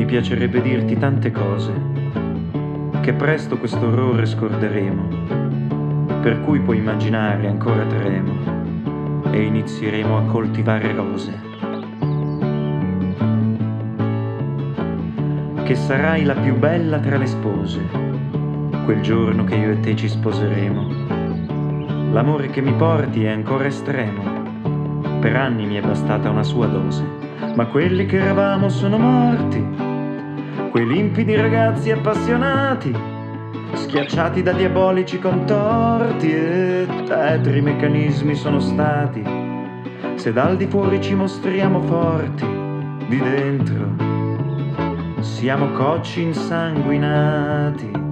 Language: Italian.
Mi piacerebbe dirti tante cose, che presto questo orrore scorderemo, per cui puoi immaginare ancora tremo e inizieremo a coltivare rose. Che sarai la più bella tra le spose, quel giorno che io e te ci sposeremo. L'amore che mi porti è ancora estremo, per anni mi è bastata una sua dose. Ma quelli che eravamo sono morti, quei limpidi ragazzi appassionati, schiacciati da diabolici contorti e tetri meccanismi sono stati. Se dal di fuori ci mostriamo forti, di dentro siamo cocci insanguinati.